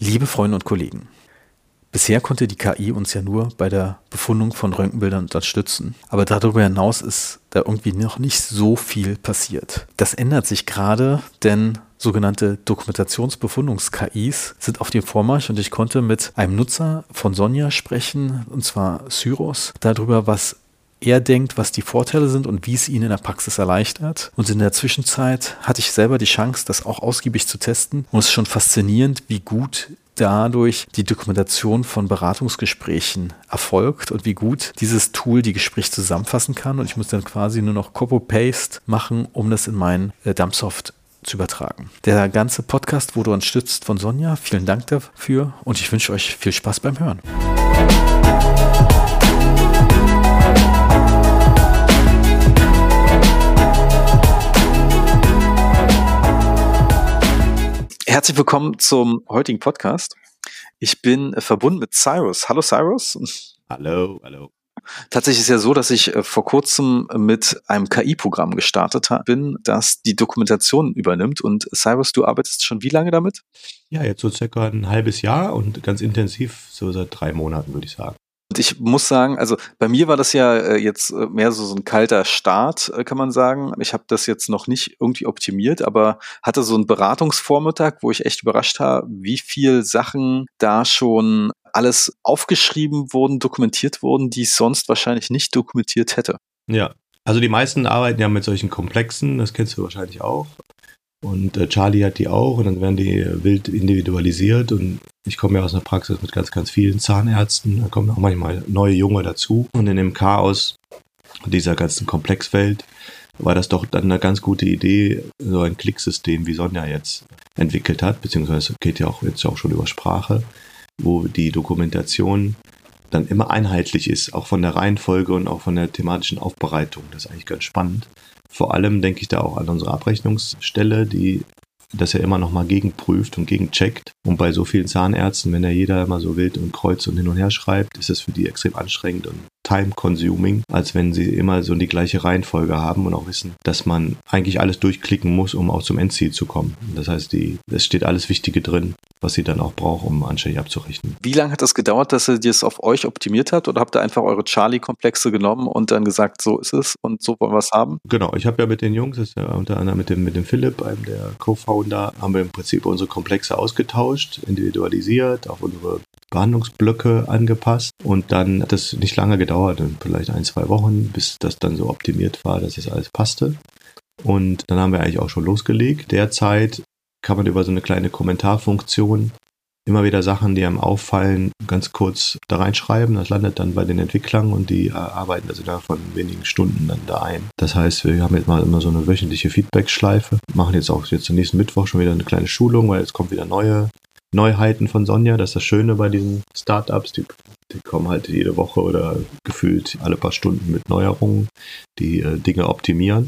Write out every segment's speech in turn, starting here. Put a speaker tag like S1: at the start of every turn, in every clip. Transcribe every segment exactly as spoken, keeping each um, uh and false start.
S1: Liebe Freunde und Kollegen, bisher konnte die K I uns ja nur bei der Befundung von Röntgenbildern unterstützen, aber darüber hinaus ist da irgendwie noch nicht so viel passiert. Das ändert sich gerade, denn sogenannte Dokumentationsbefundungs-K Is sind auf dem Vormarsch und ich konnte mit einem Nutzer von Sonja sprechen, und zwar Syros, darüber, was er denkt, was die Vorteile sind und wie es ihn in der Praxis erleichtert. Und in der Zwischenzeit hatte ich selber die Chance, das auch ausgiebig zu testen. Und es ist schon faszinierend, wie gut dadurch die Dokumentation von Beratungsgesprächen erfolgt und wie gut dieses Tool die Gespräche zusammenfassen kann. Und ich muss dann quasi nur noch Copy-Paste machen, um das in meinen äh, Dumpsoft zu übertragen. Der ganze Podcast wurde unterstützt von Sonja. Vielen Dank dafür und ich wünsche euch viel Spaß beim Hören. Herzlich willkommen zum heutigen Podcast. Ich bin äh, verbunden mit Cyrus. Hallo Cyrus.
S2: Hallo, hallo.
S1: Tatsächlich ist ja so, dass ich äh, vor kurzem mit einem K I-Programm gestartet ha- bin, das die Dokumentation übernimmt. Und Cyrus, du arbeitest schon wie lange damit?
S2: Ja, jetzt so circa ein halbes Jahr und ganz intensiv so seit drei Monaten, würde ich sagen.
S1: Und ich muss sagen, also bei mir war das ja äh, jetzt äh, mehr so, so ein kalter Start, äh, kann man sagen. Ich habe das jetzt noch nicht irgendwie optimiert, aber hatte so einen Beratungsvormittag, wo ich echt überrascht habe, wie viel Sachen da schon alles aufgeschrieben wurden, dokumentiert wurden, die ich sonst wahrscheinlich nicht dokumentiert hätte.
S2: Ja, also die meisten arbeiten ja mit solchen Komplexen, das kennst du wahrscheinlich auch. Und äh, Charlie hat die auch und dann werden die äh, wild individualisiert und ich komme ja aus einer Praxis mit ganz, ganz vielen Zahnärzten, da kommen auch manchmal neue Junge dazu und in dem Chaos dieser ganzen Komplexwelt war das doch dann eine ganz gute Idee, so ein Klicksystem wie Sonja jetzt entwickelt hat, beziehungsweise geht ja auch jetzt auch schon über Sprache, wo die Dokumentation dann immer einheitlich ist, auch von der Reihenfolge und auch von der thematischen Aufbereitung. Das ist eigentlich ganz spannend. Vor allem denke ich da auch an unsere Abrechnungsstelle, die das ja immer nochmal gegenprüft und gegencheckt. Und bei so vielen Zahnärzten, wenn ja jeder immer so wild und kreuz und hin und her schreibt, ist es für die extrem anstrengend und time-consuming, als wenn sie immer so die gleiche Reihenfolge haben und auch wissen, dass man eigentlich alles durchklicken muss, um auch zum Endziel zu kommen. Das heißt, die, es steht alles Wichtige drin, was sie dann auch braucht, um anständig abzurechnen.
S1: Wie lange hat das gedauert, dass ihr das auf euch optimiert habt? Oder habt ihr einfach eure Charlie-Komplexe genommen und dann gesagt, so ist es und so wollen wir es haben?
S2: Genau, ich habe ja mit den Jungs, das ist ja unter anderem mit dem, mit dem Philipp, einem der Co-Founder, haben wir im Prinzip unsere Komplexe ausgetauscht, individualisiert, auf unsere Behandlungsblöcke angepasst und dann hat es nicht lange gedauert, vielleicht ein, zwei Wochen, bis das dann so optimiert war, dass das alles passte. Und dann haben wir eigentlich auch schon losgelegt. Derzeit kann man über so eine kleine Kommentarfunktion immer wieder Sachen, die einem auffallen, ganz kurz da reinschreiben. Das landet dann bei den Entwicklern und die äh, arbeiten also da von wenigen Stunden dann da ein. Das heißt, wir haben jetzt mal immer so eine wöchentliche Feedback-Schleife, machen jetzt auch jetzt zum nächsten Mittwoch schon wieder eine kleine Schulung, weil jetzt kommt wieder neue Neuheiten von Sonja. Das ist das Schöne bei diesen Startups, die, die kommen halt jede Woche oder gefühlt alle paar Stunden mit Neuerungen, die äh, Dinge optimieren.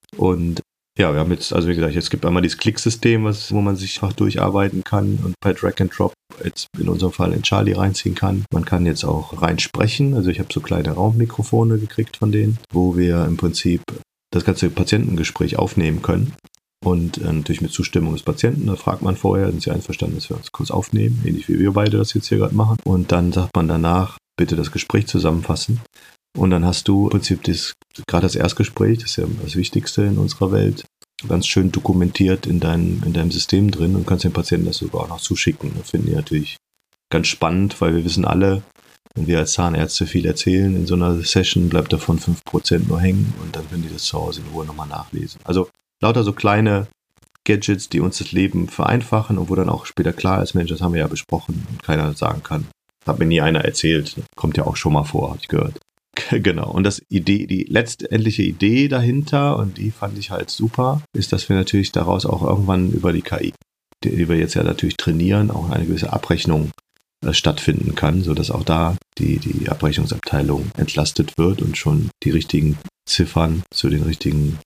S2: Und ja, wir haben jetzt, also wie gesagt, es gibt einmal dieses Klicksystem, was, wo man sich einfach durcharbeiten kann und per Drag and Drop jetzt in unserem Fall in Charlie reinziehen kann. Man kann jetzt auch reinsprechen, also ich habe so kleine Raummikrofone gekriegt von denen, wo wir im Prinzip das ganze Patientengespräch aufnehmen können. Und äh, natürlich mit Zustimmung des Patienten, da fragt man vorher, sind Sie einverstanden, dass wir uns kurz aufnehmen, ähnlich wie wir beide das jetzt hier gerade machen. Und dann sagt man danach, bitte das Gespräch zusammenfassen. Und dann hast du im Prinzip das, gerade das Erstgespräch, das ist ja das Wichtigste in unserer Welt, ganz schön dokumentiert in deinem, in deinem System drin und kannst den Patienten das sogar auch noch zuschicken. Das finden die natürlich ganz spannend, weil wir wissen alle, wenn wir als Zahnärzte viel erzählen, in so einer Session bleibt davon fünf Prozent nur hängen und dann können die das zu Hause in Ruhe nochmal nachlesen. Also lauter so kleine Gadgets, die uns das Leben vereinfachen und wo dann auch später klar ist, Mensch, das haben wir ja besprochen und keiner sagen kann, hat mir nie einer erzählt. Kommt ja auch schon mal vor, habe ich gehört. Genau, und das Idee, die letztendliche Idee dahinter, und die fand ich halt super, ist, dass wir natürlich daraus auch irgendwann über die K I, die wir jetzt ja natürlich trainieren, auch eine gewisse Abrechnung äh, stattfinden kann, sodass auch da die, die Abrechnungsabteilung entlastet wird und schon die richtigen Ziffern zu den richtigen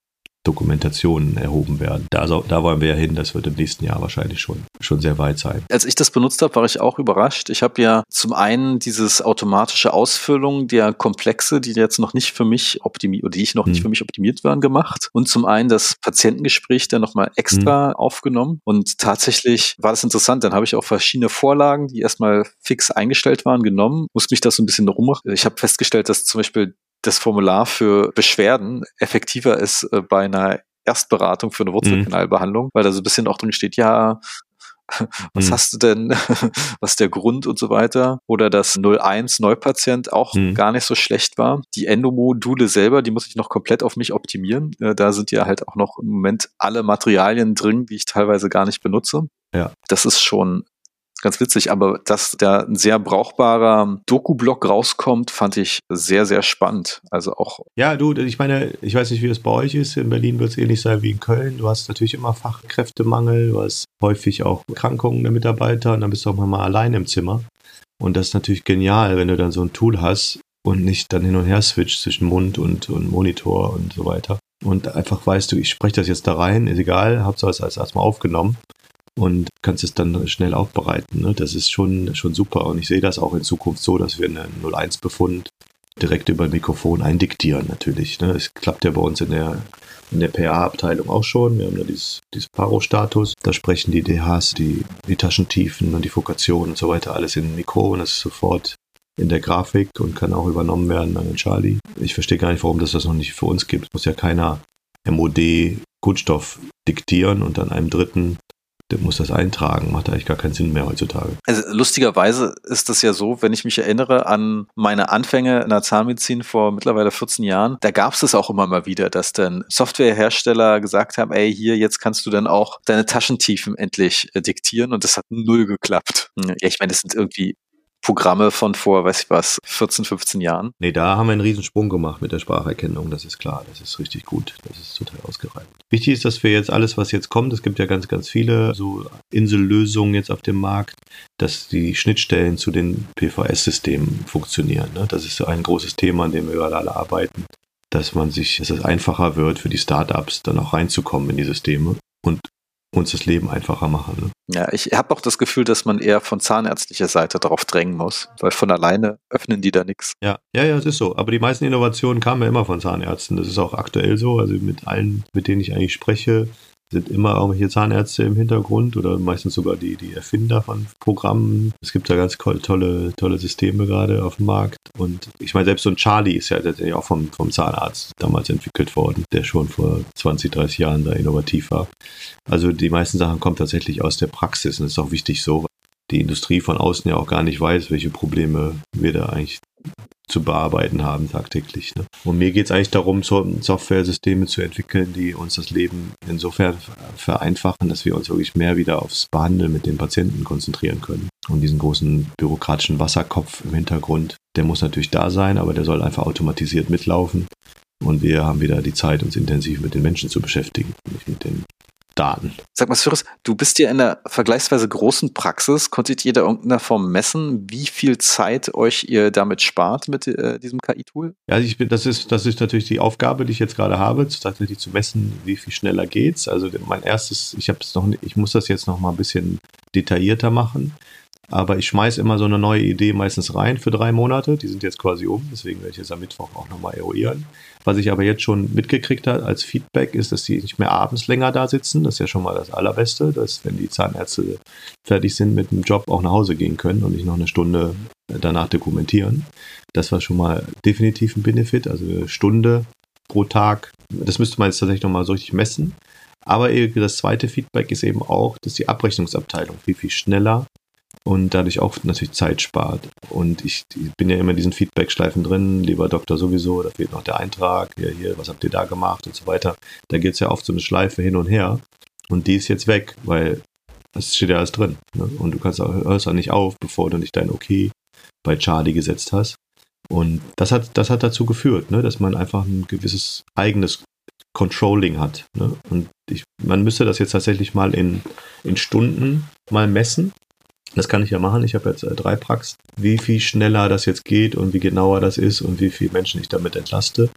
S2: Dokumentationen erhoben werden. Da, da wollen wir ja hin, das wird im nächsten Jahr wahrscheinlich schon, schon sehr weit sein.
S1: Als ich das benutzt habe, war ich auch überrascht. Ich habe ja zum einen dieses automatische Ausfüllung der Komplexe, die jetzt noch nicht für mich optimiert, oder die ich noch hm. nicht für mich optimiert waren, gemacht. Und zum einen das Patientengespräch dann nochmal extra hm. aufgenommen. Und tatsächlich war das interessant. Dann habe ich auch verschiedene Vorlagen, die erstmal fix eingestellt waren, genommen. Musste mich das so ein bisschen rummachen. Ich habe festgestellt, dass zum Beispiel das Formular für Beschwerden effektiver ist äh, bei einer Erstberatung für eine Wurzelkanalbehandlung, mhm. weil da so ein bisschen auch drin steht, ja, was mhm. hast du denn, was ist der Grund und so weiter. Oder das null eins Neupatient auch mhm. gar nicht so schlecht war. Die Endomodule selber, die muss ich noch komplett auf mich optimieren. Äh, da sind ja halt auch noch im Moment alle Materialien drin, die ich teilweise gar nicht benutze.
S2: Ja.
S1: Das ist schon ganz witzig, aber dass da ein sehr brauchbarer Doku-Blog rauskommt, fand ich sehr, sehr spannend. Also auch.
S2: Ja, du, ich meine, ich weiß nicht, wie es bei euch ist. In Berlin wird es ähnlich sein wie in Köln. Du hast natürlich immer Fachkräftemangel, du hast häufig auch Erkrankungen der Mitarbeiter und dann bist du auch mal allein im Zimmer. Und das ist natürlich genial, wenn du dann so ein Tool hast und nicht dann hin und her switcht zwischen Mund und, und Monitor und so weiter. Und einfach weißt du, ich spreche das jetzt da rein, ist egal, hab's als erstmal aufgenommen. Und kannst es dann schnell aufbereiten. Ne? Das ist schon, schon super. Und ich sehe das auch in Zukunft so, dass wir einen null eins Befund direkt über ein Mikrofon eindiktieren natürlich. Ne? Es klappt ja bei uns in der, in der P A-Abteilung auch schon. Wir haben ja dieses, dieses Paro-Status. Da sprechen die D Hs, die, die Taschentiefen und die Fokation und so weiter alles in ein Mikro und das ist sofort in der Grafik und kann auch übernommen werden an den Charlie. Ich verstehe gar nicht, warum das das noch nicht für uns gibt. Es muss ja keiner M O D Kunststoff diktieren und dann einem Dritten der muss das eintragen, macht eigentlich gar keinen Sinn mehr heutzutage.
S1: Also lustigerweise ist das ja so, wenn ich mich erinnere an meine Anfänge in der Zahnmedizin vor mittlerweile vierzehn Jahren, da gab es das auch immer mal wieder, dass dann Softwarehersteller gesagt haben, ey, hier, jetzt kannst du dann auch deine Taschentiefen endlich äh, diktieren und das hat null geklappt. Ja, ich meine, das sind irgendwie Programme von vor, weiß ich was, vierzehn, fünfzehn Jahren.
S2: Nee, da haben wir einen riesen Sprung gemacht mit der Spracherkennung, das ist klar, das ist richtig gut, das ist total ausgereift. Wichtig ist, dass wir jetzt alles, was jetzt kommt, es gibt ja ganz, ganz viele so Insellösungen jetzt auf dem Markt, dass die Schnittstellen zu den P V S-Systemen funktionieren. Ne? Das ist so ein großes Thema, an dem wir gerade alle arbeiten, dass man sich, dass es einfacher wird für die Startups, dann auch reinzukommen in die Systeme und uns das Leben einfacher machen. Ne?
S1: Ja, ich habe auch das Gefühl, dass man eher von zahnärztlicher Seite darauf drängen muss, weil von alleine öffnen die da nichts.
S2: Ja, ja, ja, es ist so. Aber die meisten Innovationen kamen ja immer von Zahnärzten. Das ist auch aktuell so. Also mit allen, mit denen ich eigentlich spreche, sind immer auch hier Zahnärzte im Hintergrund oder meistens sogar die, die Erfinder von Programmen. Es gibt da ganz tolle, tolle Systeme gerade auf dem Markt. Und ich meine, selbst so ein Charlie ist ja tatsächlich auch vom, vom Zahnarzt damals entwickelt worden, der schon vor zwanzig, dreißig Jahren da innovativ war. Also die meisten Sachen kommen tatsächlich aus der Praxis und das ist auch wichtig so, weil die Industrie von außen ja auch gar nicht weiß, welche Probleme wir da eigentlich zu bearbeiten haben tagtäglich. Ne? Und mir geht es eigentlich darum, so Software-Systeme zu entwickeln, die uns das Leben insofern vereinfachen, dass wir uns wirklich mehr wieder aufs Behandeln mit den Patienten konzentrieren können. Und diesen großen bürokratischen Wasserkopf im Hintergrund, der muss natürlich da sein, aber der soll einfach automatisiert mitlaufen. Und wir haben wieder die Zeit, uns intensiv mit den Menschen zu beschäftigen, nicht mit den Daten.
S1: Sag mal, Cyrus, du bist ja in einer vergleichsweise großen Praxis. Konntet ihr da irgendeiner Form messen, wie viel Zeit euch ihr damit spart mit äh, diesem K I-Tool?
S2: Ja, ich bin, das ist, das ist natürlich die Aufgabe, die ich jetzt gerade habe, tatsächlich zu messen, wie viel schneller geht's. Also mein erstes, ich habe es noch, ich muss das jetzt noch mal ein bisschen detaillierter machen. Aber ich schmeiße immer so eine neue Idee meistens rein für drei Monate. Die sind jetzt quasi um, deswegen werde ich jetzt am Mittwoch auch nochmal eruieren. Was ich aber jetzt schon mitgekriegt habe als Feedback ist, dass die nicht mehr abends länger da sitzen. Das ist ja schon mal das Allerbeste, dass wenn die Zahnärzte fertig sind mit dem Job auch nach Hause gehen können und nicht noch eine Stunde danach dokumentieren. Das war schon mal definitiv ein Benefit, also eine Stunde pro Tag. Das müsste man jetzt tatsächlich nochmal so richtig messen. Aber das zweite Feedback ist eben auch, dass die Abrechnungsabteilung viel, viel schneller und dadurch auch natürlich Zeit spart. Und ich, ich bin ja immer in diesen Feedback-Schleifen drin, lieber Doktor sowieso, da fehlt noch der Eintrag, hier, hier, was habt ihr da gemacht und so weiter. Da geht es ja oft so eine Schleife hin und her und die ist jetzt weg, weil es steht ja alles drin. Ne? Und du kannst auch, hörst auch nicht auf, bevor du nicht dein Okay bei Charlie gesetzt hast. Und das hat, das hat dazu geführt, ne? Dass man einfach ein gewisses eigenes Controlling hat. Ne? Und ich, man müsste das jetzt tatsächlich mal in, in Stunden mal messen. Das kann ich ja machen. Ich habe jetzt äh, drei Praxen. Wie viel schneller das jetzt geht und wie genauer das ist und wie viele Menschen ich damit entlaste.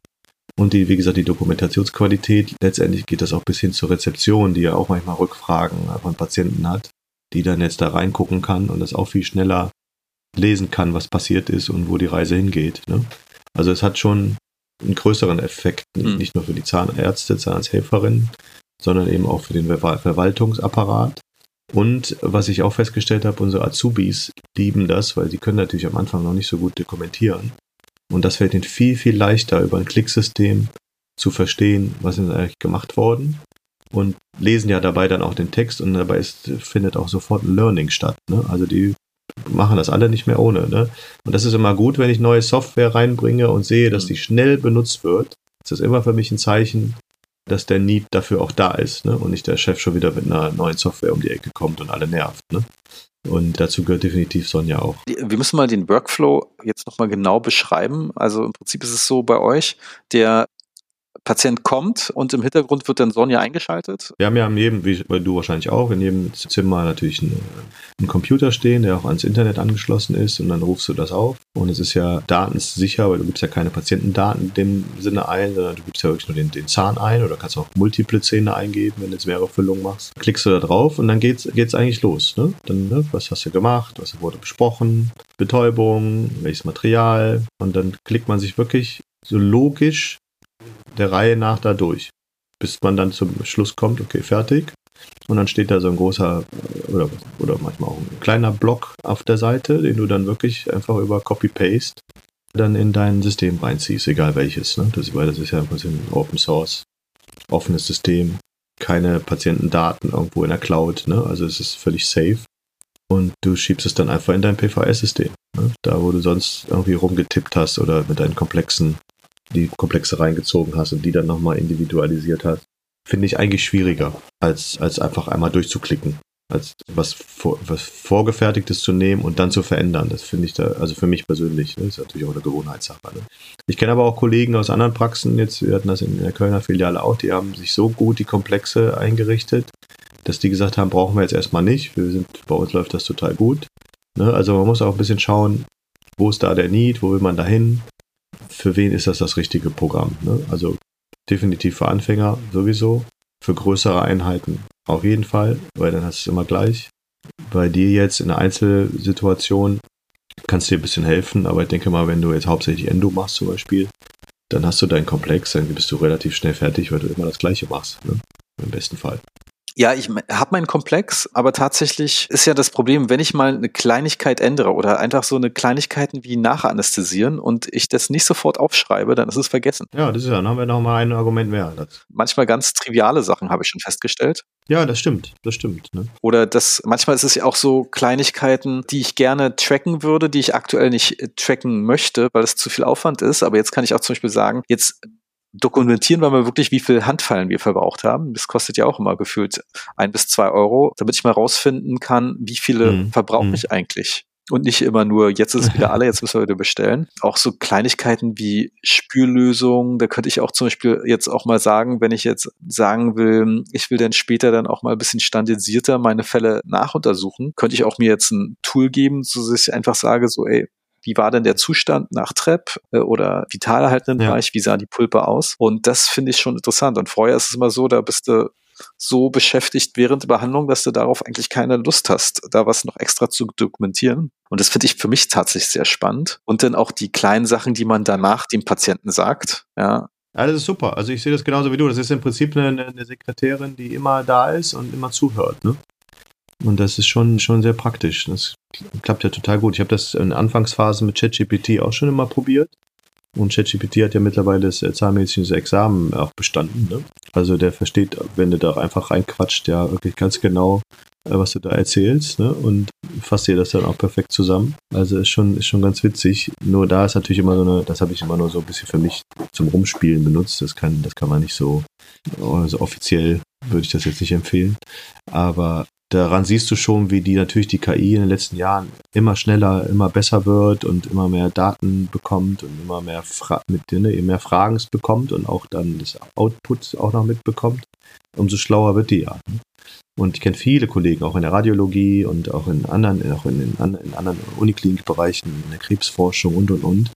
S2: Und die, wie gesagt, die Dokumentationsqualität, letztendlich geht das auch bis hin zur Rezeption, die ja auch manchmal Rückfragen von Patienten hat, die dann jetzt da reingucken kann und das auch viel schneller lesen kann, was passiert ist und wo die Reise hingeht. Ne? Also es hat schon einen größeren Effekt, nicht, nicht nur für die Zahnärzte, Zahnarzthelferinnen, sondern eben auch für den Ver- Verwaltungsapparat. Und was ich auch festgestellt habe, unsere Azubis lieben das, weil sie können natürlich am Anfang noch nicht so gut dokumentieren. Und das fällt ihnen viel, viel leichter, über ein Klicksystem zu verstehen, was ist eigentlich gemacht worden. Und lesen ja dabei dann auch den Text und dabei ist, findet auch sofort ein Learning statt. Ne? Also die machen das alle nicht mehr ohne. Ne? Und das ist immer gut, wenn ich neue Software reinbringe und sehe, dass die schnell benutzt wird. Das ist immer für mich ein Zeichen, dass der Need dafür auch da ist. Ne? Und nicht der Chef schon wieder mit einer neuen Software um die Ecke kommt und alle nervt. Ne? Und dazu gehört definitiv Sonja auch.
S1: Wir müssen mal den Workflow jetzt nochmal genau beschreiben. Also im Prinzip ist es so bei euch, der Patient kommt und im Hintergrund wird dann Sonja eingeschaltet.
S2: Wir haben ja in jedem, wie du wahrscheinlich auch, in jedem Zimmer natürlich einen, einen Computer stehen, der auch ans Internet angeschlossen ist und dann rufst du das auf. Und es ist ja datensicher, weil du gibst ja keine Patientendaten in dem Sinne ein, sondern du gibst ja wirklich nur den, den Zahn ein oder kannst auch multiple Zähne eingeben, wenn du jetzt mehrere Füllungen machst. Klickst du da drauf und dann geht's, geht's eigentlich los. Ne? Dann, ne, was hast du gemacht, was wurde besprochen, Betäubung, welches Material und dann klickt man sich wirklich so logisch der Reihe nach da durch, bis man dann zum Schluss kommt, okay, fertig. Und dann steht da so ein großer oder, oder manchmal auch ein kleiner Block auf der Seite, den du dann wirklich einfach über Copy-Paste dann in dein System reinziehst, egal welches. Ne? Das, weil das ist ja ein Open Source, offenes System, keine Patientendaten irgendwo in der Cloud. Ne? Also es ist völlig safe. Und du schiebst es dann einfach in dein P V S-System. Ne? Da, wo du sonst irgendwie rumgetippt hast oder mit deinen komplexen die Komplexe reingezogen hast und die dann nochmal individualisiert hast, finde ich eigentlich schwieriger, als, als einfach einmal durchzuklicken. Als was, vor, was Vorgefertigtes zu nehmen und dann zu verändern. Das finde ich da, also für mich persönlich, ne, ist natürlich auch eine Gewohnheitssache. Ne? Ich kenne aber auch Kollegen aus anderen Praxen, jetzt, wir hatten das in der Kölner Filiale auch, die haben sich so gut die Komplexe eingerichtet, dass die gesagt haben, brauchen wir jetzt erstmal nicht. Wir sind, bei uns läuft das total gut. Ne? Also man muss auch ein bisschen schauen, wo ist da der Need, wo will man da hin? Für wen ist das das richtige Programm? Ne? Also definitiv für Anfänger sowieso, für größere Einheiten auf jeden Fall, weil dann hast du es immer gleich. Bei dir jetzt in der Einzelsituation kannst du dir ein bisschen helfen, aber ich denke mal, wenn du jetzt hauptsächlich Endo machst zum Beispiel, dann hast du deinen Komplex, dann bist du relativ schnell fertig, weil du immer das Gleiche machst, ne? Im besten Fall.
S1: Ja, ich habe meinen Komplex, aber tatsächlich ist ja das Problem, wenn ich mal eine Kleinigkeit ändere oder einfach so eine Kleinigkeiten wie Nachanästhesieren und ich das nicht sofort aufschreibe, dann ist es vergessen.
S2: Ja, das ist ja, dann haben wir noch mal ein Argument mehr. Das.
S1: Manchmal ganz triviale Sachen habe ich schon festgestellt.
S2: Ja, das stimmt, das stimmt. Ne?
S1: Oder das, manchmal ist es ja auch so Kleinigkeiten, die ich gerne tracken würde, die ich aktuell nicht äh, tracken möchte, weil es zu viel Aufwand ist. Aber jetzt kann ich auch zum Beispiel sagen, jetzt dokumentieren wir mal wirklich, wie viel Handfallen wir verbraucht haben. Das kostet ja auch immer gefühlt ein bis zwei Euro, damit ich mal rausfinden kann, wie viele
S2: Mhm.
S1: verbrauche
S2: Mhm.
S1: ich eigentlich. Und nicht immer nur, jetzt ist es wieder alle, jetzt müssen wir wieder bestellen. Auch so Kleinigkeiten wie Spüllösungen, da könnte ich auch zum Beispiel jetzt auch mal sagen, wenn ich jetzt sagen will, ich will dann später dann auch mal ein bisschen standardisierter meine Fälle nachuntersuchen, könnte ich auch mir jetzt ein Tool geben, so dass ich einfach sage, so ey, wie war denn der Zustand nach Trepp äh, oder vital erhaltenen
S2: Ja.
S1: Bereich, wie sah die Pulpe aus? Und das finde ich schon interessant. Und vorher ist es immer so, da bist du so beschäftigt während der Behandlung, dass du darauf eigentlich keine Lust hast, da was noch extra zu dokumentieren. Und das finde ich für mich tatsächlich sehr spannend. Und dann auch die kleinen Sachen, die man danach dem Patienten sagt. Ja,
S2: Ja, das ist super. Also ich sehe das genauso wie du. Das ist im Prinzip eine, eine Sekretärin, die immer da ist und immer zuhört. Ne? Und das ist schon, schon sehr praktisch. Das klappt ja total gut. Ich habe das in Anfangsphasen mit ChatGPT auch schon immer probiert. Und ChatGPT hat ja mittlerweile das zahnmedizinische Examen auch bestanden. Ne? Also der versteht, wenn du da einfach reinquatscht, ja wirklich ganz genau, äh, was du da erzählst. Ne? Und fasst dir das dann auch perfekt zusammen. Also ist schon, ist schon ganz witzig. Nur da ist natürlich immer so eine, das habe ich immer nur so ein bisschen für mich zum Rumspielen benutzt. Das kann, das kann man nicht so, also offiziell würde ich das jetzt nicht empfehlen. Aber daran siehst du schon, wie die natürlich die K I in den letzten Jahren immer schneller, immer besser wird und immer mehr Daten bekommt und immer mehr, Fra- mit, ne, mehr Fragen es bekommt und auch dann das Output auch noch mitbekommt. Umso schlauer wird die ja. Ne? Und ich kenne viele Kollegen, auch in der Radiologie und auch in anderen, auch in, in, in anderen Uniklinikbereichen, in der Krebsforschung und und und,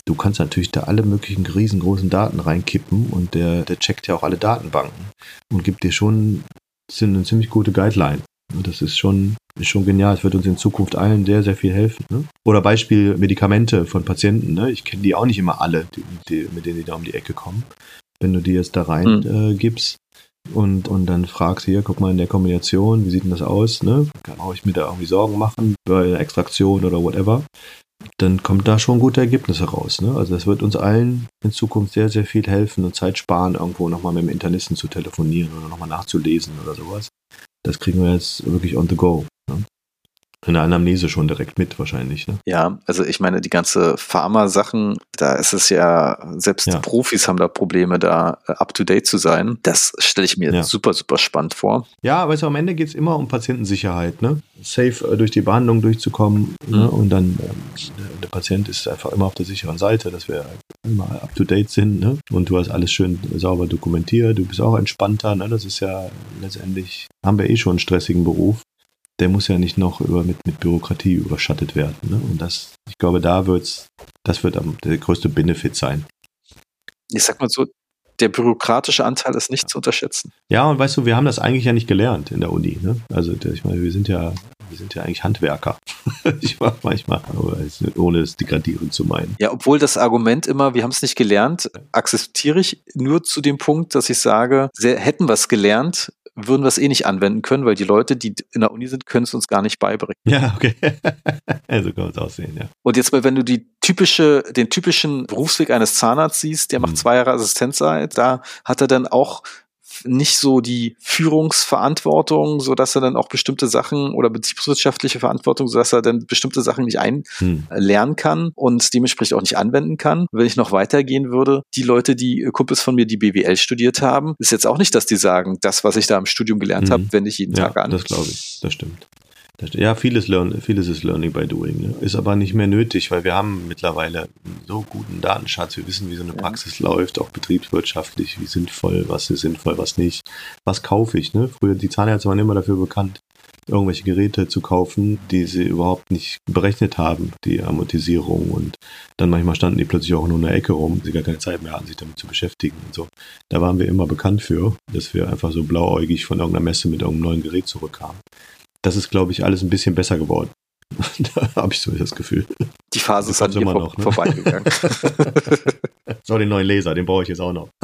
S2: Du kannst natürlich da alle möglichen riesengroßen Daten reinkippen und der, der checkt ja auch alle Datenbanken und gibt dir schon sind eine ziemlich gute Guideline. Und das ist schon, ist schon genial. Es wird uns in Zukunft allen sehr, sehr viel helfen. Ne? Oder Beispiel Medikamente von Patienten. Ne? Ich kenne die auch nicht immer alle, die, die, mit denen die da um die Ecke kommen. Wenn du die jetzt da rein mhm. äh, gibst und, und dann fragst, hier, guck mal in der Kombination, wie sieht denn das aus? Ne? Kann auch ich mir da irgendwie Sorgen machen bei der Extraktion oder whatever. Dann kommt da schon gute Ergebnisse raus. Ne? Also das wird uns allen in Zukunft sehr, sehr viel helfen und Zeit sparen, irgendwo nochmal mit dem Internisten zu telefonieren oder nochmal nachzulesen oder sowas. Das kriegen wir jetzt wirklich on the go. Ne? In der Anamnese schon direkt mit wahrscheinlich. Ne?
S1: Ja, also ich meine, die ganze Pharma-Sachen, da ist es ja, selbst ja. Profis haben da Probleme, da up-to-date zu sein. Das stelle ich mir ja. super, super spannend vor.
S2: Ja, aber also am Ende geht es immer um Patientensicherheit. Ne? Safe äh, durch die Behandlung durchzukommen. Mhm. Ne? Und dann ähm, der, der Patient ist einfach immer auf der sicheren Seite, dass wir immer up-to-date sind. Ne? Und du hast alles schön sauber dokumentiert. Du bist auch entspannter. Ne? Das ist ja letztendlich, haben wir eh schon einen stressigen Beruf. Der muss ja nicht noch über, mit, mit Bürokratie überschattet werden. Ne? Und das, ich glaube, da wird's, das wird am, der größte Benefit sein.
S1: Ich sag mal so, der bürokratische Anteil ist nicht zu unterschätzen.
S2: Ja, und weißt du, wir haben das eigentlich ja nicht gelernt in der Uni. Ne? Also ich meine, wir sind ja, wir sind ja eigentlich Handwerker. Ich war manchmal, aber ohne es degradierend zu meinen.
S1: Ja, obwohl das Argument immer, wir haben es nicht gelernt, akzeptiere ich nur zu dem Punkt, dass ich sage, sehr, hätten wir es gelernt, würden wir es eh nicht anwenden können, weil die Leute, die in der Uni sind, können es uns gar nicht beibringen.
S2: Ja, okay. Also kann man es aussehen, ja.
S1: Und jetzt mal, wenn du die typische, den typischen Berufsweg eines Zahnarztes siehst, der macht mhm. zwei Jahre Assistenzzeit, da hat er dann auch nicht so die Führungsverantwortung, so dass er dann auch bestimmte Sachen oder betriebswirtschaftliche Verantwortung, so dass er dann bestimmte Sachen nicht einlernen hm. kann und dementsprechend auch nicht anwenden kann. Wenn ich noch weitergehen würde, die Leute, die Kumpels von mir, die B W L studiert haben, ist jetzt auch nicht, dass die sagen, das, was ich da im Studium gelernt hm. habe, wende ich jeden
S2: ja,
S1: Tag an.
S2: Das glaube ich, das stimmt. Ja, vieles, learn, vieles ist Learning by Doing. Ne? Ist aber nicht mehr nötig, weil wir haben mittlerweile einen so guten Datenschatz. Wir wissen, wie so eine Praxis ja. läuft, auch betriebswirtschaftlich, wie sinnvoll, was ist sinnvoll, was nicht. Was kaufe ich? Ne? Früher, die Zahnärzte waren immer dafür bekannt, irgendwelche Geräte zu kaufen, die sie überhaupt nicht berechnet haben, die Amortisierung. Und dann manchmal standen die plötzlich auch nur in der Ecke rum, sie gar keine Zeit mehr hatten, sich damit zu beschäftigen. Und so. Da waren wir immer bekannt für, dass wir einfach so blauäugig von irgendeiner Messe mit irgendeinem neuen Gerät zurückkamen. Das ist, glaube ich, alles ein bisschen besser geworden. Da habe ich so das Gefühl.
S1: Die Phase ist an mir vor,
S2: noch, ne?
S1: vorbeigegangen.
S2: So, den neuen Laser, den brauche ich jetzt auch noch.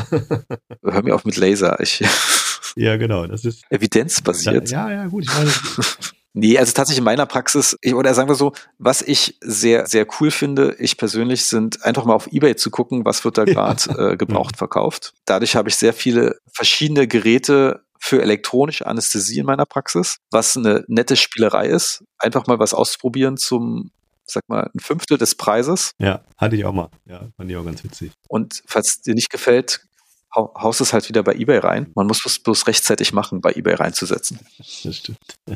S1: Hör mir auf mit Laser. Ich
S2: ja, genau. Das ist
S1: evidenzbasiert.
S2: Ja, ja, gut. Ich meine,
S1: nee, also tatsächlich in meiner Praxis, ich, oder sagen wir so, was ich sehr, sehr cool finde, ich persönlich, sind einfach mal auf eBay zu gucken, was wird da gerade ja. äh, gebraucht verkauft. Dadurch habe ich sehr viele verschiedene Geräte für elektronische Anästhesie in meiner Praxis, was eine nette Spielerei ist. Einfach mal was ausprobieren zum, sag mal, ein Fünftel des Preises.
S2: Ja, hatte ich auch mal. Ja, fand ich auch ganz witzig.
S1: Und falls dir nicht gefällt, hau, haust es halt wieder bei eBay rein. Man muss es bloß rechtzeitig machen, bei eBay reinzusetzen.
S2: Das stimmt.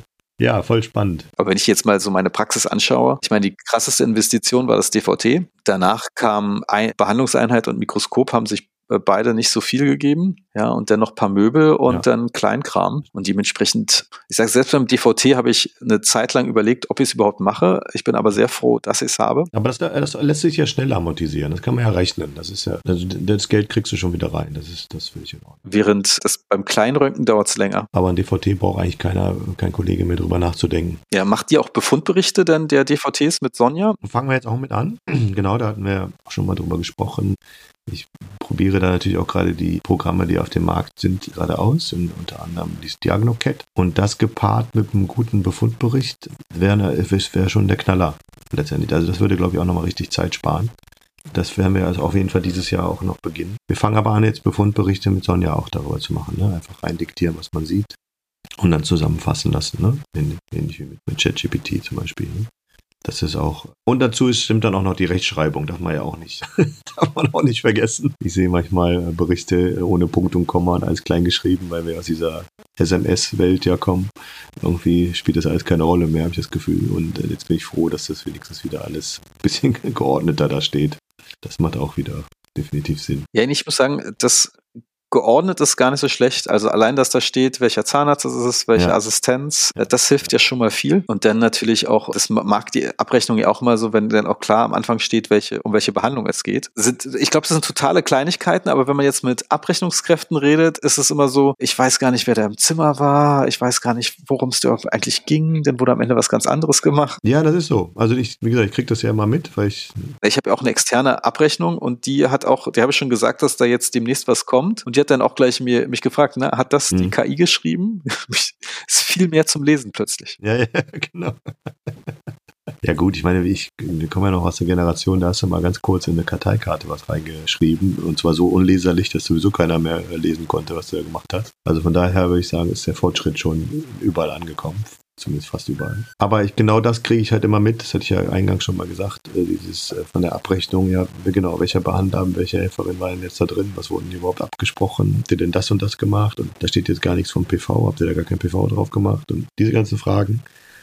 S2: Ja, voll spannend.
S1: Aber wenn ich jetzt mal so meine Praxis anschaue, ich meine, die krasseste Investition war das D V T. Danach kam ein Behandlungseinheit und Mikroskop, haben sich beide nicht so viel gegeben, ja, und dann noch ein paar Möbel und ja. dann Kleinkram. Und dementsprechend, ich sage, selbst beim D V T habe ich eine Zeit lang überlegt, ob ich es überhaupt mache. Ich bin aber sehr froh, dass ich es habe.
S2: Aber das, das lässt sich ja schnell amortisieren. Das kann man ja rechnen. Das ist ja, also das Geld kriegst du schon wieder rein. Das ist, das finde ich in Ordnung.
S1: Während das beim Kleinröntgen dauert es länger.
S2: Aber ein D V T braucht eigentlich keiner, kein Kollege mehr drüber nachzudenken.
S1: Ja, macht ihr auch Befundberichte denn der D V Ts mit Sonja?
S2: Fangen wir jetzt auch mit an. Genau, da hatten wir schon mal drüber gesprochen. Ich probiere da natürlich auch gerade die Programme, die auf dem Markt sind, gerade aus, und unter anderem dieses DiagnoCat. Und das gepaart mit einem guten Befundbericht wäre wär schon der Knaller letztendlich. Also das würde, glaube ich, auch nochmal richtig Zeit sparen. Das werden wir also auf jeden Fall dieses Jahr auch noch beginnen. Wir fangen aber an, jetzt Befundberichte mit Sonja auch darüber zu machen. Ne? Einfach rein diktieren, was man sieht und dann zusammenfassen lassen. Ne? Ähnlich wie mit, mit ChatGPT zum Beispiel. Ne? Das ist auch. Und dazu ist, stimmt dann auch noch die Rechtschreibung, darf man ja auch nicht. Darf man auch nicht vergessen. Ich sehe manchmal Berichte ohne Punkt und Komma und alles klein geschrieben, weil wir aus dieser S M S-Welt ja kommen. Irgendwie spielt das alles keine Rolle mehr, habe ich das Gefühl. Und jetzt bin ich froh, dass das wenigstens wieder alles ein bisschen geordneter da steht. Das macht auch wieder definitiv Sinn.
S1: Ja, ich muss sagen, das geordnet ist gar nicht so schlecht. Also allein, dass da steht, welcher Zahnarzt es ist, welche ja. Assistenz, das hilft ja schon mal viel. Und dann natürlich auch, das mag die Abrechnung ja auch mal so, wenn dann auch klar am Anfang steht, welche, um welche Behandlung es geht. Sind, ich glaube, das sind totale Kleinigkeiten, aber wenn man jetzt mit Abrechnungskräften redet, ist es immer so, ich weiß gar nicht, wer da im Zimmer war, ich weiß gar nicht, worum es da eigentlich ging, dann wurde am Ende was ganz anderes gemacht.
S2: Ja, das ist so. Also ich, wie gesagt, ich kriege das ja immer mit, weil ich...
S1: Ich habe ja auch eine externe Abrechnung und die hat auch, die habe ich schon gesagt, dass da jetzt demnächst was kommt und die hat dann auch gleich mir, mich gefragt, ne, hat das hm. die K I geschrieben? Ist viel mehr zum Lesen plötzlich.
S2: Ja, ja, genau. Ja gut, ich meine, ich, wir kommen ja noch aus der Generation, da hast du mal ganz kurz in eine Karteikarte was reingeschrieben und zwar so unleserlich, dass sowieso keiner mehr lesen konnte, was du da gemacht hast. Also von daher würde ich sagen, ist der Fortschritt schon überall angekommen. Zumindest fast überall. Aber ich, genau das kriege ich halt immer mit, das hatte ich ja eingangs schon mal gesagt, äh, dieses äh, von der Abrechnung, ja, genau, welcher Behandler, welche Helferin war denn jetzt da drin, was wurden die überhaupt abgesprochen, habt ihr denn das und das gemacht und da steht jetzt gar nichts vom P V, habt ihr da gar kein P V drauf gemacht und diese ganzen Fragen,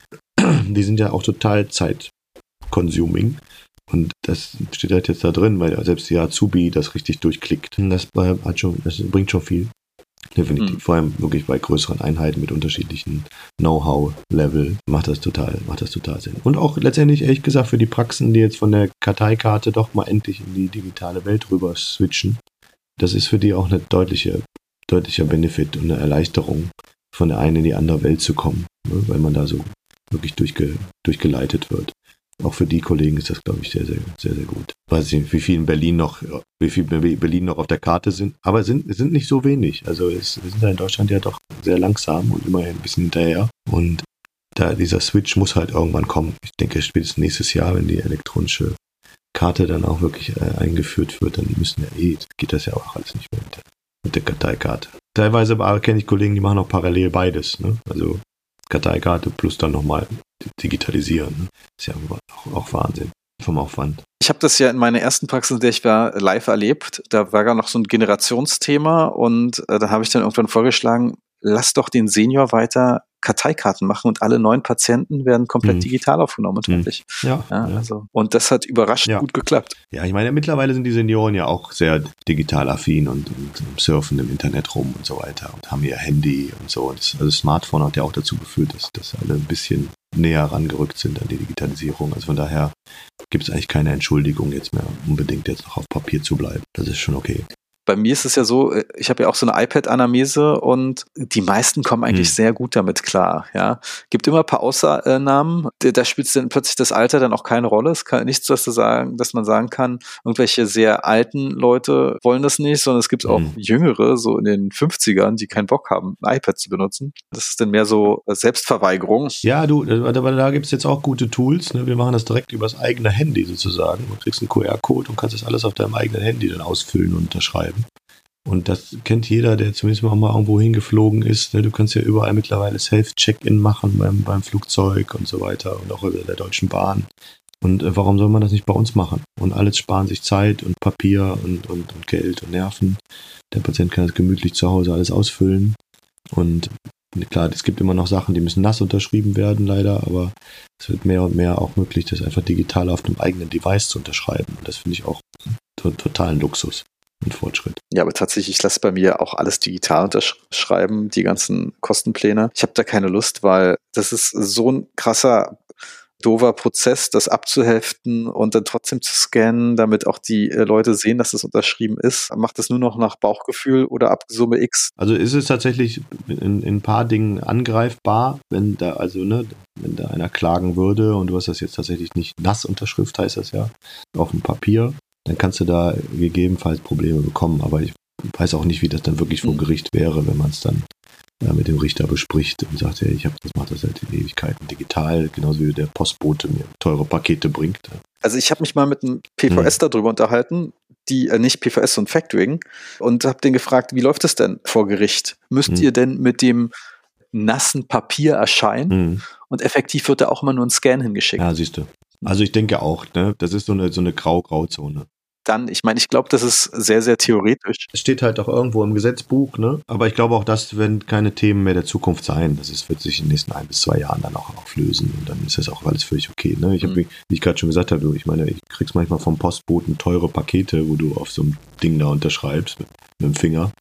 S2: die sind ja auch total zeit-consuming und das steht halt jetzt da drin, weil selbst die Azubi das richtig durchklickt. Das, äh, hat schon, das bringt schon viel. Definitiv, mhm. vor allem wirklich bei größeren Einheiten mit unterschiedlichen Know-how-Level macht das total, macht das total Sinn. Und auch letztendlich, ehrlich gesagt, für die Praxen, die jetzt von der Karteikarte doch mal endlich in die digitale Welt rüber switchen, das ist für die auch eine deutliche, deutlicher Benefit und eine Erleichterung, von der einen in die andere Welt zu kommen, ne, weil man da so wirklich durchge, durchgeleitet wird. Auch für die Kollegen ist das, glaube ich, sehr, sehr, sehr, sehr gut. Ich weiß nicht, wie viel in Berlin noch, wie viel Berlin noch auf der Karte sind, aber es sind, es sind nicht so wenig. Also es, wir sind da in Deutschland ja doch sehr langsam und immerhin ein bisschen hinterher. Und da dieser Switch muss halt irgendwann kommen. Ich denke, spätestens nächstes Jahr, wenn die elektronische Karte dann auch wirklich äh, eingeführt wird, dann müssen ja eh, geht das ja auch alles nicht mehr mit der, mit der Karteikarte. Teilweise aber kenne ich Kollegen, die machen auch parallel beides, ne? Also Karteikarte plus dann nochmal digitalisieren. Ne? Ist ja auch, auch Wahnsinn vom Aufwand.
S1: Ich habe das ja in meiner ersten Praxis, in der ich war, live erlebt. Da war gar noch so ein Generationsthema und äh, da habe ich dann irgendwann vorgeschlagen, lass doch den Senior weiter Karteikarten machen und alle neuen Patienten werden komplett hm. digital aufgenommen und fertig.
S2: Hm. Ja,
S1: ja,
S2: ja.
S1: Also, und das hat überraschend ja. gut geklappt.
S2: Ja, ich meine, mittlerweile sind die Senioren ja auch sehr digital affin und, und surfen im Internet rum und so weiter und haben ihr Handy und so. Und das, also das Smartphone hat ja auch dazu geführt, dass, dass alle ein bisschen näher rangerückt sind an die Digitalisierung. Also von daher gibt es eigentlich keine Entschuldigung jetzt mehr, unbedingt jetzt noch auf Papier zu bleiben. Das ist schon okay.
S1: Bei mir ist es ja so, ich habe ja auch so eine iPad-Anamnese und die meisten kommen eigentlich hm. sehr gut damit klar. Ja, gibt immer ein paar Ausnahmen, da spielt dann plötzlich das Alter dann auch keine Rolle. Es kann nichts, dass, du sagen, dass man sagen kann, irgendwelche sehr alten Leute wollen das nicht, sondern es gibt auch hm. Jüngere, so in den fünfzigern, die keinen Bock haben, ein iPad zu benutzen. Das ist dann mehr so Selbstverweigerung.
S2: Ja, du, aber da gibt es jetzt auch gute Tools. Ne? Wir machen das direkt übers eigene Handy sozusagen. Du kriegst einen Q R-Code und kannst das alles auf deinem eigenen Handy dann ausfüllen und unterschreiben. Und das kennt jeder, der zumindest mal irgendwo hingeflogen ist. Du kannst ja überall mittlerweile Self-Check-In machen beim, beim Flugzeug und so weiter und auch über der Deutschen Bahn. Und warum soll man das nicht bei uns machen? Und alles sparen sich Zeit und Papier und, und, und Geld und Nerven. Der Patient kann das gemütlich zu Hause alles ausfüllen. Und klar, es gibt immer noch Sachen, die müssen nass unterschrieben werden, leider, aber es wird mehr und mehr auch möglich, das einfach digital auf dem eigenen Device zu unterschreiben. Und das finde ich auch to- totalen Luxus. Ein Fortschritt.
S1: Ja, aber tatsächlich, ich lasse bei mir auch alles digital unterschreiben, die ganzen Kostenpläne. Ich habe da keine Lust, weil das ist so ein krasser, doofer Prozess, das abzuheften und dann trotzdem zu scannen, damit auch die äh, Leute sehen, dass das unterschrieben ist. Macht das nur noch nach Bauchgefühl oder ab Summe X?
S2: Also ist es tatsächlich in, in ein paar Dingen angreifbar, wenn da also ne, wenn da einer klagen würde und du hast das jetzt tatsächlich nicht Nassunterschrift, heißt das ja, auf dem Papier, dann kannst du da gegebenenfalls Probleme bekommen. Aber ich weiß auch nicht, wie das dann wirklich vor Gericht wäre, wenn man es dann äh, mit dem Richter bespricht und sagt, hey, ich habe das macht das seit in Ewigkeiten digital, genauso wie der Postbote mir teure Pakete bringt.
S1: Also ich habe mich mal mit einem P V S hm. darüber unterhalten, die äh, nicht P V S, sondern Factoring, und habe den gefragt, wie läuft es denn vor Gericht? Müsst hm. ihr denn mit dem nassen Papier erscheinen? Hm. Und effektiv wird da auch immer nur ein Scan hingeschickt.
S2: Ja, siehst du. Also ich denke auch, ne? Das ist so eine, so eine Grau-Grauzone.
S1: Dann, ich meine, ich glaube, das ist sehr, sehr theoretisch.
S2: Es steht halt auch irgendwo im Gesetzbuch, ne? Aber ich glaube auch, das werden keine Themen mehr der Zukunft sein. Das ist, wird sich in den nächsten ein bis zwei Jahren dann auch auflösen und dann ist das auch alles völlig okay, ne? Ich habe, mhm. wie ich gerade schon gesagt habe, ich meine, ich krieg's manchmal vom Postboten teure Pakete, wo du auf so einem Ding da unterschreibst mit, mit dem Finger.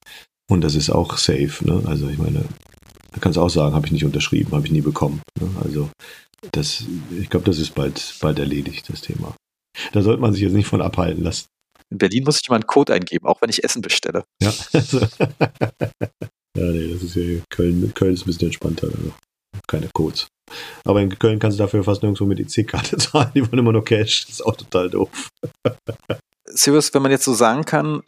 S2: Und das ist auch safe, ne? Also ich meine, da kannst du auch sagen, habe ich nicht unterschrieben, habe ich nie bekommen. Ne? Also das, ich glaube, das ist bald, bald erledigt, das Thema. Da sollte man sich jetzt nicht von abhalten lassen.
S1: In Berlin muss ich immer einen Code eingeben, auch wenn ich Essen bestelle.
S2: Ja, also, ja nee, das ist ja Köln, Köln ist ein bisschen entspannter. Also keine Codes. Aber in Köln kannst du dafür fast nirgendwo mit E C-Karte zahlen. Die wollen immer nur Cash. Das ist auch total doof.
S1: Cyrus, wenn man jetzt so sagen kann,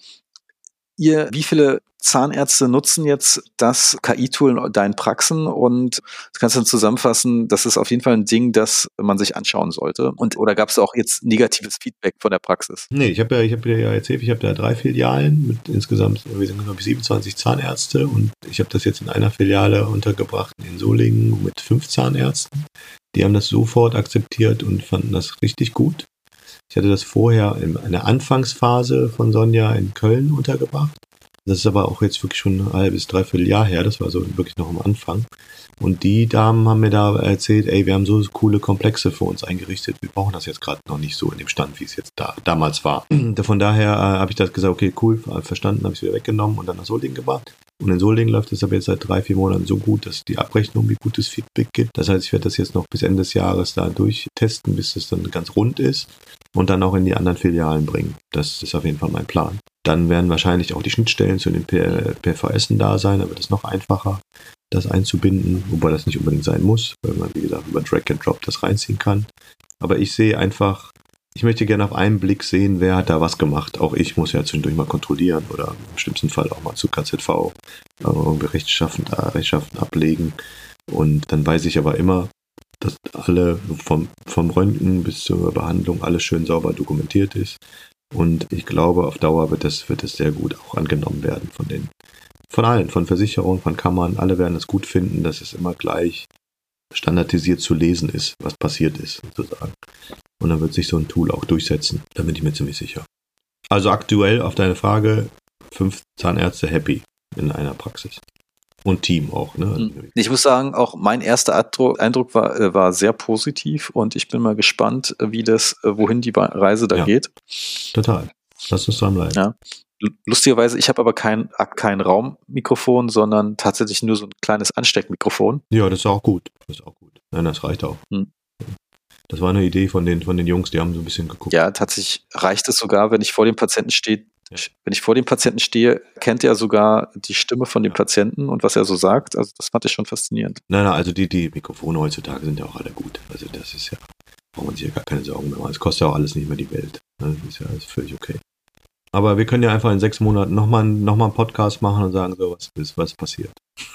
S1: ihr, wie viele Zahnärzte nutzen jetzt das K I-Tool in deinen Praxen und das kannst du dann zusammenfassen, das ist auf jeden Fall ein Ding, das man sich anschauen sollte. Und oder gab es auch jetzt negatives Feedback von der Praxis?
S2: Nee, ich habe ja, ich habe ja erzählt, ich habe da drei Filialen mit insgesamt, wir sind glaube ich siebenundzwanzig Zahnärzte und ich habe das jetzt in einer Filiale untergebracht in Solingen mit fünf Zahnärzten. Die haben das sofort akzeptiert und fanden das richtig gut. Ich hatte das vorher in einer Anfangsphase von Sonja in Köln untergebracht. Das ist aber auch jetzt wirklich schon ein halbes, dreiviertel Jahr her. Das war so wirklich noch am Anfang. Und die Damen haben mir da erzählt, ey, wir haben so coole Komplexe für uns eingerichtet. Wir brauchen das jetzt gerade noch nicht so in dem Stand, wie es jetzt da damals war. Von daher äh, habe ich das gesagt, okay, cool, verstanden, habe ich es wieder weggenommen und dann nach Solingen gebracht. Und in Solingen läuft es aber jetzt seit drei, vier Monaten so gut, dass die Abrechnung wie gutes Feedback gibt. Das heißt, ich werde das jetzt noch bis Ende des Jahres da durchtesten, bis es dann ganz rund ist und dann auch in die anderen Filialen bringen. Das ist auf jeden Fall mein Plan. Dann werden wahrscheinlich auch die Schnittstellen zu den P V S da sein, aber das ist noch einfacher, das einzubinden, wobei das nicht unbedingt sein muss, weil man, wie gesagt, über Drag and Drop das reinziehen kann. Aber ich sehe einfach, ich möchte gerne auf einen Blick sehen, wer hat da was gemacht. Auch ich muss ja zwischendurch mal kontrollieren oder im schlimmsten Fall auch mal zu K Z V äh, irgendwie rechtschaffend, äh, rechtschaffend ablegen. Und dann weiß ich aber immer, dass alle vom, vom Röntgen bis zur Behandlung alles schön sauber dokumentiert ist. Und ich glaube, auf Dauer wird das, wird das sehr gut auch angenommen werden von den, von allen, von Versicherungen, von Kammern. Alle werden es gut finden, dass es immer gleich standardisiert zu lesen ist, was passiert ist, sozusagen. Und dann wird sich so ein Tool auch durchsetzen. Da bin ich mir ziemlich sicher. Also aktuell auf deine Frage, fünf Zahnärzte happy in einer Praxis. Und Team auch, ne?
S1: Ich muss sagen, auch mein erster Eindruck war, war sehr positiv und ich bin mal gespannt, wie das, wohin die Reise da
S2: ja,
S1: geht.
S2: Total. Lass uns dranbleiben.
S1: Ja. Lustigerweise, ich habe aber kein, kein Raummikrofon, sondern tatsächlich nur so ein kleines Ansteckmikrofon.
S2: Ja, das ist auch gut. Das ist auch gut. Nein, das reicht auch. Hm. Das war eine Idee von den, von den Jungs, die haben so ein bisschen geguckt.
S1: Ja, tatsächlich reicht es sogar, wenn ich vor dem Patienten stehe. Ja. Wenn ich vor dem Patienten stehe, kennt er sogar die Stimme von dem ja. Patienten und was er so sagt. Also das fand ich schon faszinierend.
S2: Nein, nein, also die, die Mikrofone heutzutage sind ja auch alle gut. Also das ist ja, braucht man sich ja gar keine Sorgen mehr machen. Es kostet ja auch alles nicht mehr die Welt. Das ist ja alles völlig okay. Aber wir können ja einfach in sechs Monaten nochmal noch mal einen Podcast machen und sagen, so was ist, was passiert.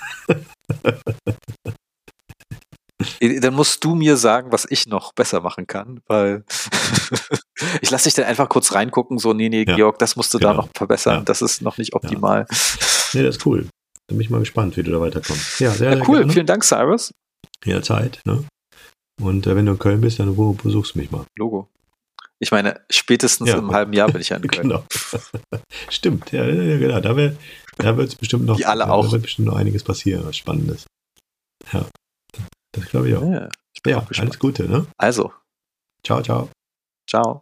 S1: Dann musst du mir sagen, was ich noch besser machen kann, weil ich lasse dich dann einfach kurz reingucken, so, nee, nee, ja, Georg, das musst du genau. da noch verbessern, ja. das ist noch nicht optimal.
S2: Ja. Nee, das ist cool. Da bin ich mal gespannt, wie du da weiterkommst. Ja, sehr,
S1: ja,
S2: sehr
S1: cool,
S2: gerne.
S1: Vielen Dank, Cyrus.
S2: Jederzeit, ne? Und äh, wenn du in Köln bist, dann wo besuchst du mich mal?
S1: Logo. Ich meine, spätestens ja. im halben Jahr bin ich ja in Köln.
S2: Genau. Stimmt, ja, ja, genau. Da, wär, da wird es bestimmt noch,
S1: Die alle auch.
S2: Da wird bestimmt noch einiges passieren, was Spannendes. Ja, das glaube ich auch.
S1: Ja, ich bin
S2: ja
S1: auch gespannt.
S2: Alles Gute, ne?
S1: Also.
S2: Ciao, ciao.
S1: Ciao.